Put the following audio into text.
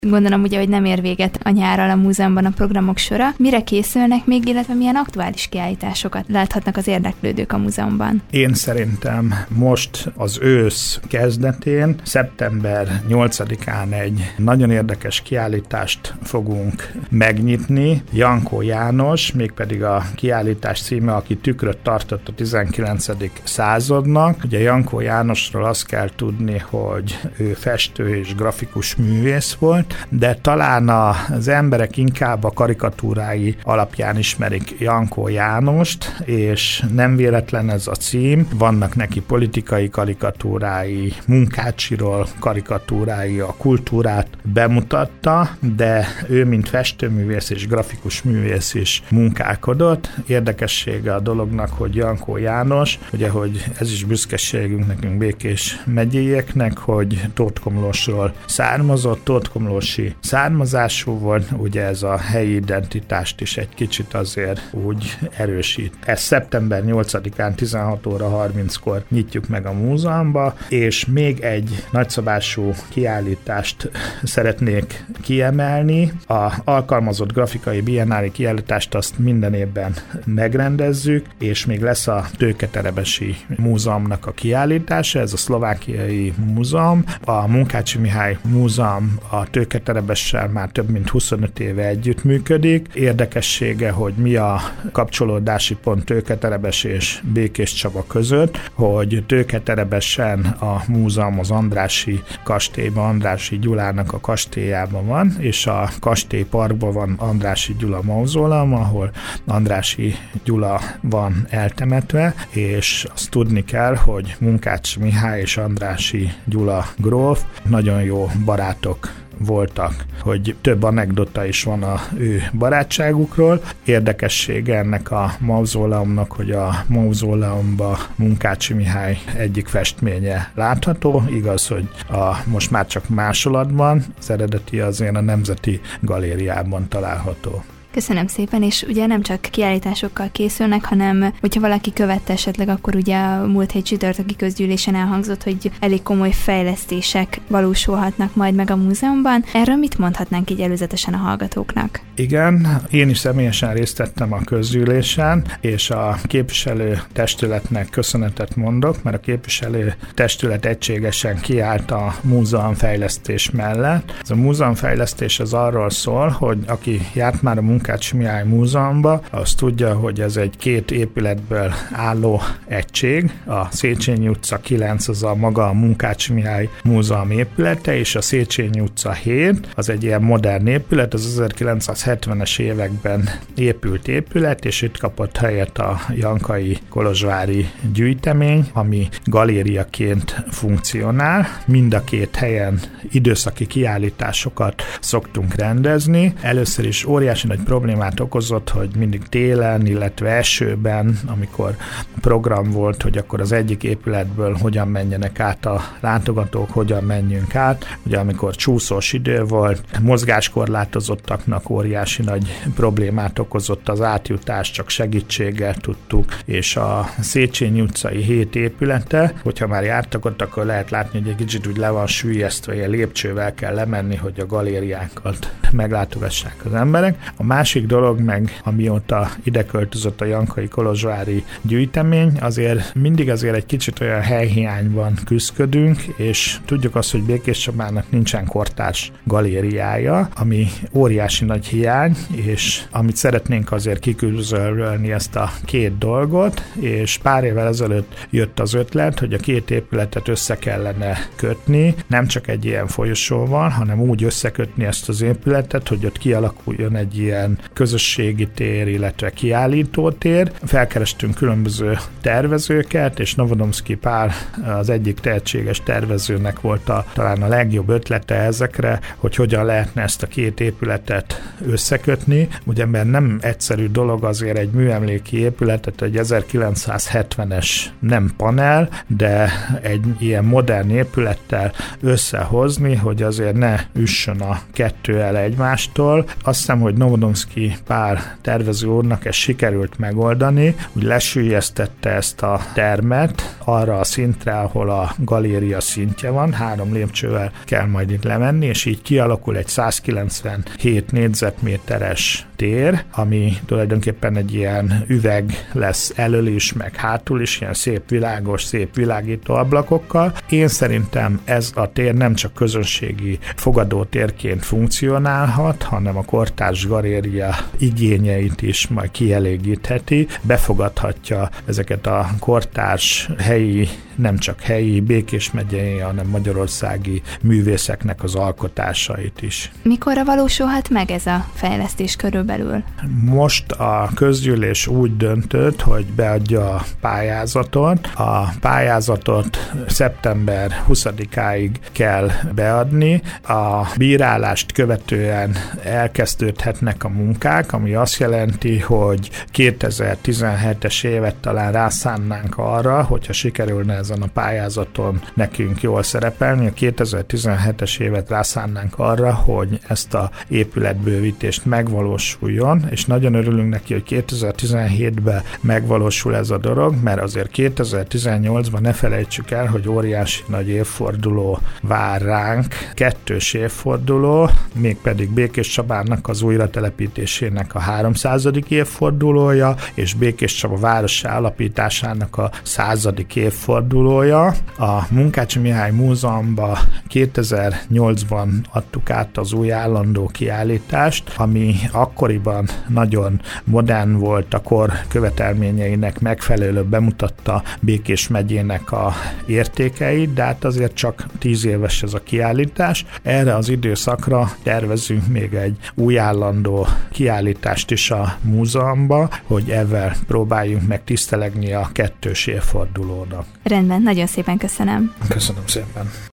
Gondolom ugye, hogy nem ér véget a nyárral a múzeumban a programok sora. Mire készülnek még, illetve milyen aktuális kiállításokat láthatnak az érdeklődők a múzeumban? Én szerintem most az ősz kezdetén, szeptember 8-án egy nagyon érdekes kiállítást fogunk megnyitni. Jankó János, mégpedig a kiállítás címe, aki tükröt tartott a 19. századnak. Ugye Jankó Jánosról azt kell tudni, hogy ő festő és grafikus művész volt, de talán az emberek inkább a karikatúrái alapján ismerik Jankó Jánost, és nem véletlen ez a cím. Vannak neki politikai karikatúrái, Munkácsiról karikatúrái, a kultúrát bemutatta, de ő, mint festőművész és grafikus művész is munkálkodott. Érdekessége a dolognak, hogy Jankó János, ugye, hogy ez is büszkeségünk nekünk Békés megyéieknek, hogy Tótkomlósról származott, tótkomlósi származású volt, ugye ez a helyi identitást is egy kicsit azért úgy erősít. Ezt szeptember 8-án 16 óra 30-kor nyitjuk meg a múzeumba, és még egy nagyszabású kiállítást szeretnék kiemelni. A alkalmazott grafikai biennáli kiállítást azt minden évben megrendezzük, és még lesz a Tőketerebesi Múzeumnak a kiállítása, ez a szlovákiai múzeum. A Munkácsi Mihály Múzeum a Tőketerebessel már több mint 25 éve együttműködik. Érdekessége, hogy mi a kapcsolódási pont Tőketerebes és Békés Csaba között, hogy Tőketerebesen a múzeum az Andrássy kastélyban, Andrássy Gyulának a kastélyában van, és a kastélyparkban van Andrássy Gyula mauzóleum, ahol Andrássy Gyula van eltemetve, és azt tudni kell, hogy Munkács Mihály és Andrássy Gyula gróf nagyon jó barátok voltak, hogy több anekdota is van a ő barátságukról. Érdekessége ennek a mauzóleumnak, hogy a mauzóleumban Munkácsi Mihály egyik festménye látható, igaz, hogy most már csak másolatban, az eredeti azért a Nemzeti Galériában található. Köszönöm szépen, és ugye nem csak kiállításokkal készülnek, hanem hogyha valaki követte esetleg, akkor ugye a múlt hét csütörtöki közgyűlésen elhangzott, hogy elég komoly fejlesztések valósulhatnak majd meg a múzeumban. Erről mit mondhatnánk így előzetesen a hallgatóknak? Igen, én is személyesen részt vettem a közgyűlésen, és a képviselő testületnek köszönetet mondok, mert a képviselő testület egységesen kiállt a múzeumfejlesztés mellett. Ez a múzeumfejlesztés az arról szól, hogy aki járt már a Munkácsi Mihály Múzeumban, azt tudja, hogy ez egy 2 épületből álló egység. A Széchenyi utca 9 az a maga a Munkácsi Mihály Múzeum épülete, és a Széchenyi utca 7 az egy ilyen modern épület, az 1970-es években épült épület, és itt kapott helyet a Jankai Kolozsvári gyűjtemény, ami galériaként funkcionál. Mind a 2 helyen időszaki kiállításokat szoktunk rendezni. Először is óriási nagy problémát okozott, hogy mindig télen, illetve esőben, amikor program volt, hogy akkor az egyik épületből hogyan menjenek át a látogatók, hogyan menjünk át. Ugye amikor csúszós idő volt, mozgáskorlátozottaknak óriási nagy problémát okozott az átjutás, csak segítséggel tudtuk, és a Széchenyi utcai 7 épülete, hogyha már jártak ott, akkor lehet látni, hogy egy kicsit úgy le van süllyesztve, ilyen lépcsővel kell lemenni, hogy a galériákat meglátogassák az emberek. A másik dolog meg, amióta ide költözött a Jankai Kolozsvári gyűjtemény, azért mindig egy kicsit olyan helyhiányban küzdködünk, és tudjuk azt, hogy Békés Csabának nincsen kortárs galériája, ami óriási nagy hiány, és amit szeretnénk azért kiküzölni ezt a 2 dolgot, és pár évvel ezelőtt jött az ötlet, hogy a 2 épületet össze kellene kötni, nem csak egy ilyen folyosóval, hanem úgy összekötni ezt az épületet, hogy ott kialakuljon egy ilyen közösségi tér, illetve kiállítótér. Felkerestünk különböző tervezőket, és Novodomszky Pál az egyik tehetséges tervezőnek volt talán a legjobb ötlete ezekre, hogy hogyan lehetne ezt a 2 épületet összekötni. Ugye, mert nem egyszerű dolog azért egy műemléki épületet, egy 1970-es nem panel, de egy ilyen modern épülettel összehozni, hogy azért ne üssön a 2 el egymástól. Azt hiszem, hogy Novodomszky Jablonszky Pál tervező úrnak ez sikerült megoldani, úgy lesüllyesztette ezt a termet arra a szintre, ahol a galéria szintje van, 3 lépcsővel kell majd itt lemenni, és így kialakul egy 197 négyzetméteres tér, ami tulajdonképpen egy ilyen üveg lesz elől is, meg hátul is, ilyen szép világos, szép világító ablakokkal. Én szerintem ez a tér nem csak közönségi fogadótérként funkcionálhat, hanem a kortárs galéria igényeit is majd kielégítheti, befogadhatja ezeket a kortárs helyi, nem csak helyi, Békés megyei, hanem magyarországi művészeknek az alkotásait is. Mikorra valósulhat meg ez a fejlesztés körülbelül? Most a közgyűlés úgy döntött, hogy beadja a pályázatot. A pályázatot szeptember 20-áig kell beadni. A bírálást követően elkezdődhetnek a munkák, ami azt jelenti, hogy 2017-es évet talán rászánnánk arra, hogyha sikerülne ezen a pályázaton nekünk jól szerepelni, a 2017-es évet rászánnánk arra, hogy ezt a épületbővítést megvalósuljon, és nagyon örülünk neki, hogy 2017-ben megvalósul ez a dolog, mert azért 2018-ban ne felejtsük el, hogy óriási nagy évforduló vár ránk, 2. évforduló, mégpedig Békés Csabának az újratelepítésének a 300. évfordulója, és Békés Csaba várossá alapításának a 100. évfordulója. A Munkácsi Mihály Múzeumban 2008-ban adtuk át az új állandó kiállítást, ami akkoriban nagyon modern volt, a kor követelményeinek megfelelő bemutatta Békés megyének a értékeit, de hát azért csak 10 éves ez a kiállítás. Erre az időszakra tervezünk még egy új állandó kiállítást is a múzeumba, hogy ezzel próbáljunk meg tisztelegni a 2. évfordulónak. Rendben, nagyon szépen köszönöm. Köszönöm szépen.